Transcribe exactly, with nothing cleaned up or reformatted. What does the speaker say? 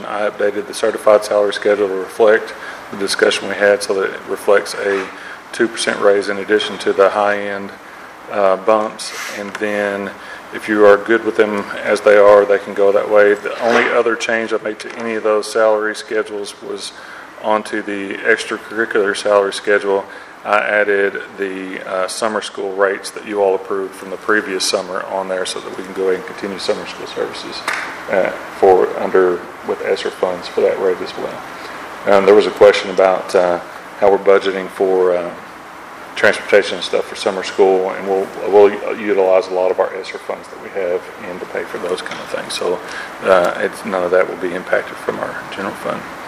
discussion, I updated the certified salary schedule to reflect the discussion we had so that it reflects a two percent raise in addition to the high-end uh, bumps. And then if you are good with them as they are, they can go that way. The only other change I made to any of those salary schedules was onto the extracurricular salary schedule. I added the uh, summer school rates that you all approved from the previous summer on there so that we can go ahead and continue summer school services uh, for under with ESSER funds for that rate as well. Um, there was a question about uh, how we're budgeting for uh, transportation and stuff for summer school, and we'll we'll utilize a lot of our ESSER funds that we have in to pay for those kind of things. So uh, it's, none of that will be impacted from our general fund.